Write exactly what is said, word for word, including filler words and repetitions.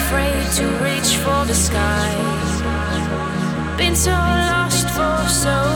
afraid to reach for the sky. Been so lost for so